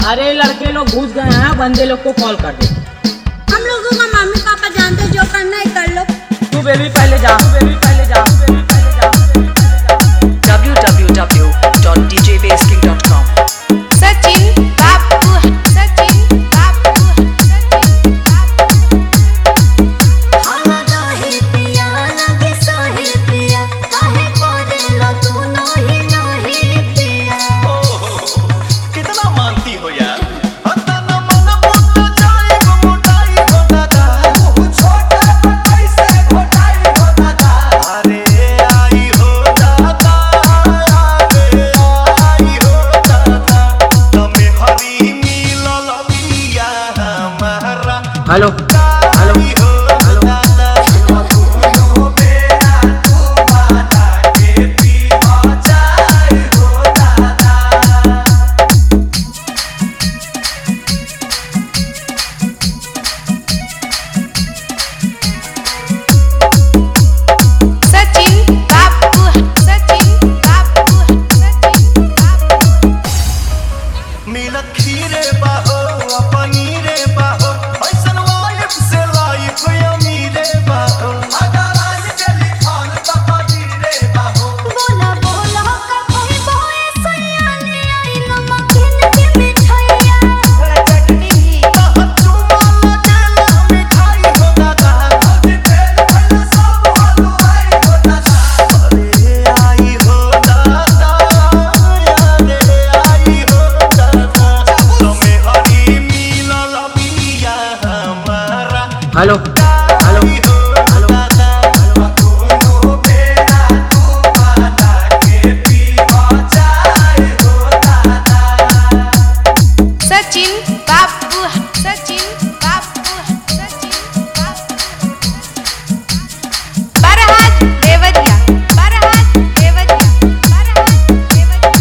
अरे लड़के लोग घुस गए हैं, बंदे लोग को कॉल कर दे। हम लोगों का मम्मी पापा जानते, जो करना है कर लो। तू बेबी पहले जा, www.djbasking.com सचिन बाबू, सचिन बाबू, सचिन हमारा ही पिया लगे सोहे पिया, काहे कोरेला तू नहीं नहीं पिया। कितना मानती हो यार। हत्ता न मन मुट जाए गो मोटाई हो दादा, तू छोटा बटाई से घोटाई हो दादा। अरे आई हो दादा, अरे आई हो दादा, तमे हरी मिलल पिया हमारा। हेलो आई हो दादा, तू बेरा तू बाता के पी जाए हो दादा। सचिन बाबू, सचिन बाबू, सचिन बाबू मिलत खीरे बाहो पनीरे बाहो, ऐसन वाइफ से लाइफ अमीरे बाहो। अगराज चली खान तकदीरे बाहो। बोला बोला का कोई बोए सयाने आई नमकीन की मिठाइया। चटनी कहत चुमा लगेला मिठाई हो दादा, अभी फेल भइल सब हलवाई हो दादा। अरे आई हो दादा, अरे आई हो दादा, तमे हरी मिलल पिया हमारा। हेलो आई हो दादा, दोनों बेरा तू बाता के पी जाए हो दादा। सचिन बाबू, सचिन बाबू, सचिन बाबू बरहात देवरिया, बरहात देवरिया, बरहात देवरिया।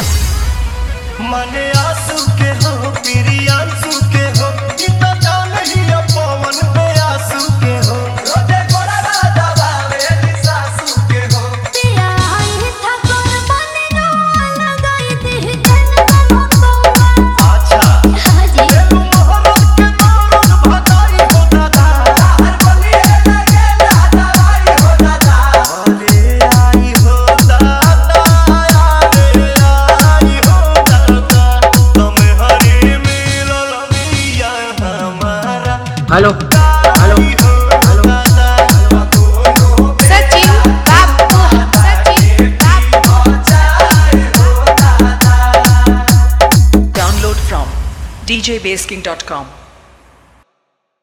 मने आंसू के हो प्रियांशु के हो, इतना जान ही पवन पे आंसू के हो। रोजे गोरा राजा बावे सासू के हो। पिया आई था कुर्बान रो लगाई थी जन महबूबा। अच्छा हाजी तेरू मोहब्बत के दारुन भगाई हो दादा, हर बलिए लगे दवाई हो दादा। अरे आई हो दादा, अरे आई हो दादा, तमे हरी मिलल पिया हमारा। हेलो आई हो दादा, दोनों सचिन बाबू, सचिन बाबू जाए हो दादा। Download from djbasking.com